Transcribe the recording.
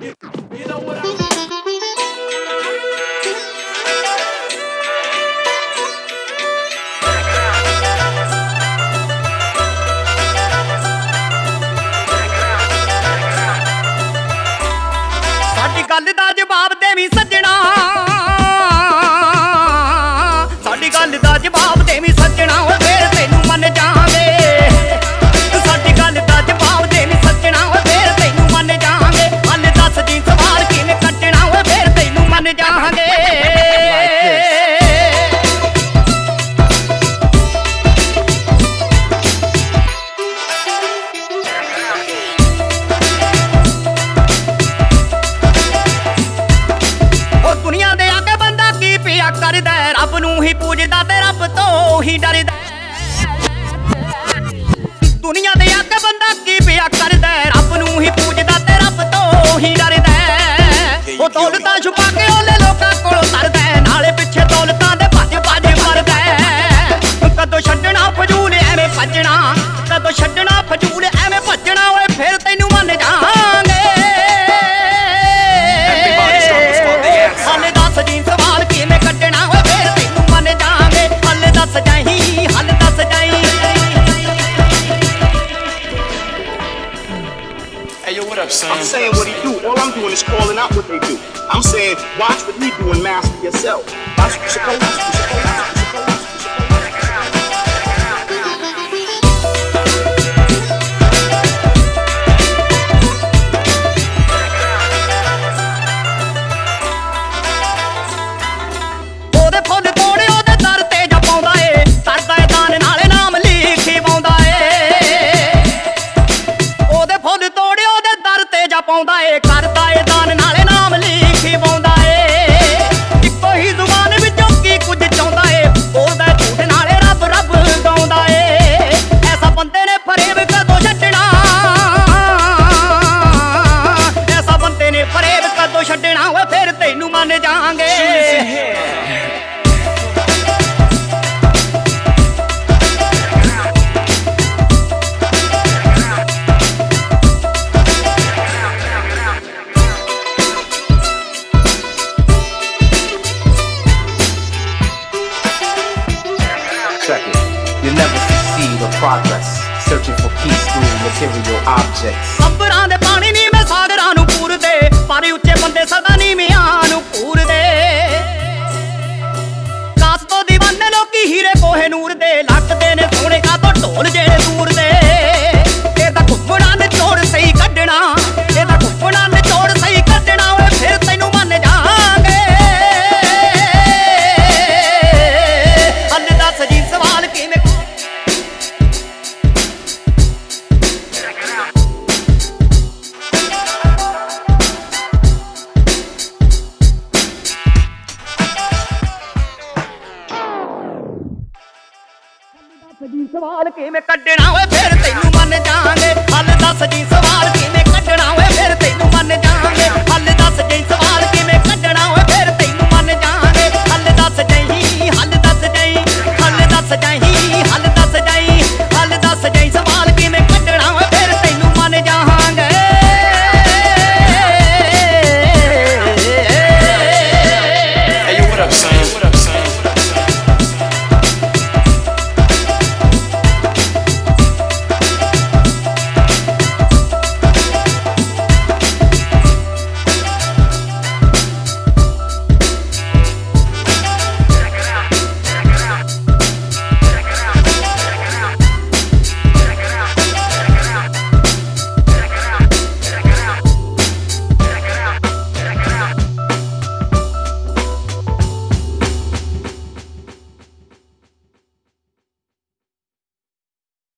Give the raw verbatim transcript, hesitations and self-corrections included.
You know what I mean? ਸਾਡੀ ਗੱਲ ਦਾ ਜਵਾਬ ਦੇਵੀਂ ਸੱਜਣਾ, ਸਾਡੀ ਗੱਲ ਦਾ ਜਵਾਬ ਦੇਵੀਂ ਸੱਜਣਾ, ਓ ਫੇਰ ਤੈਨੂੰ ਮੰਨ ਜਾਵਾਂਗੇ। ਸਾਡੀ ਗੱਲ ਦਾ ਜਵਾਬ ਦੇਵੀਂ ਸੱਜਣਾ, ਓ ਫੇਰ ਤੈਨੂੰ ਮੰਨ ਜਾਵਾਂਗੇ। ਹੱਲ ਦੱਸ ਜੀ ਸਵਾਲ ਕਿਵੇਂ ਕੱਟਣਾ, ਓ ਫੇਰ ਤੈਨੂੰ ਮੰਨ ਜਾਵਾਂਗੇ। ਕਰਦਾ ਰੱਬ ਨੂੰ ਹੀ ਪੂਜਦਾ ਤੇ ਰੱਬ ਤੋਂ ਹੀ ਡਰਦਾ। ਦੁਨੀਆ ਦੇ ਅੱਗੇ ਬੰਦਾ ਕੀ ਪਿਆ ਕਰਦਾ, ਰੱਬ ਨੂੰ ਹੀ ਪੂਜਦਾ ਤੇ ਰੱਬ ਤੋਂ ਹੀ ਡਰਦਾ। ਉਹ ਦੌਲਤਾਂ ਛੁਪਾ ਕੇ ਉਹਲੇ ਲੋਕਾਂ ਕੋਲੋਂ ਤਰਦਾ, ਨਾਲੇ ਪਿੱਛੇ ਦੌਲਤਾਂ ਦੇ ਭੱਜ ਭੱਜ ਮਰਦਾ। ਕਦੋਂ ਛੱਡਣਾ ਫਜ਼ੂਲ ਐਵੇਂ ਭੱਜਣਾ, ਕਦੋਂ ਛੱਡਣਾ ਫਜ਼ੂਲ ਐਵੇਂ ਭੱਜਣਾ, ਓਏ ਫਿਰ ਤੈਨੂੰ ਮੰਨ ਜਾਵਾਂਗੇ। ਹਾਲੇ ਦੱਸ ਜੀ ਸਵਾਲ ਕਿਵੇਂ ਕੱਢਣਾ, ਓਏ ਫੇਰ ਤੈਨੂੰ ਮੰਨ ਜਾਵਾਂਗੇ। ਹਾਲੇ ਦੱਸ ਜਾਈਂ, ਹਾਲੇ ਦੱਸ ਜਾਈਂ। Hey yo, what up, son? I'm saying what he do. All I'm doing is calling out what they do. I'm saying watch what he do and master yourself. Watch what you're supposed to do. ਪਾਉਂਦਾ ਏ ਕਰਦਾ ਏ ਦਾਨ ਨਾਲੇ ਨਾਮ ਲਿਖੀ ਪਾਉਂਦਾ ਏ। ਇੱਕੋ ਹੀ ਜ਼ੁਬਾਨ ਵਿੱਚੋਂ ਕੀ ਕੁਝ ਚਾਹੁੰਦਾ ਏ, ਬੋਲਦਾ ਝੂਠ ਨਾਲੇ ਰੱਬ ਰੱਬ ਗਾਉਂਦਾ ਏ। ਐਸਾ ਬੰਦੇ ਨੇ ਫਰੇਬ ਕਦੋਂ ਛੱਡਣਾ, ਐਸਾ ਬੰਦੇ ਨੇ ਫਰੇਬ ਕਦੋਂ ਛੱਡਣਾ, ਓਏ ਫਿਰ ਤੈਨੂੰ ਮੰਨ ਜਾਵਾਂਗੇ। You never succeed or progress, searching for peace through material objects. ਅੰਬਰਾਂ ਦੇ ਪਾਣੀ ਨੀ ਮੈਂ ਸਾਗਰਾਂ ਨੂੰ ਪੂਰਦੇ, ਪਰ ਉੱਚੇ ਬੰਦੇ ਸਦਾ ਨੀਵਿਆਂ ਨੂੰ ਪੂਰਦੇ। ਕਾਸ ਤੋਂ ਦੀਵਾਨੇ ਲੋਕੀ ਹੀਰੇ ਕੋਹੇ ਨੂਰ ਦੇ, ਲੱਗਦੇ ਨੇ ਸੋਹਣੇ ਕਾਤੋਂ ਢੋਲ ਜਿਹੜੇ ਦੂਰ ਦੇ। ਇਹਦਾ ਘੁੰਮਣਾ ਨਿਚੋੜ ਸਹੀ ਕੱਢਣਾ, ਇਹਦਾ ਘੁੰਮਣਾ ਨਿਚੋੜ ਸਹੀ ਕੱਢਣਾ, ਓਏ ਫਿਰ ਤੈਨੂੰ ਮੰਨ ਜਾਵਾਂਗੇ। ਹੱਲ ਦੱਸ ਜੀ ਸਵਾਲ ਕਿਵੇਂ ਸਵਾਲ ਕਿਵੇਂ ਕੱਢਣਾ, ਓਏ ਫਿਰ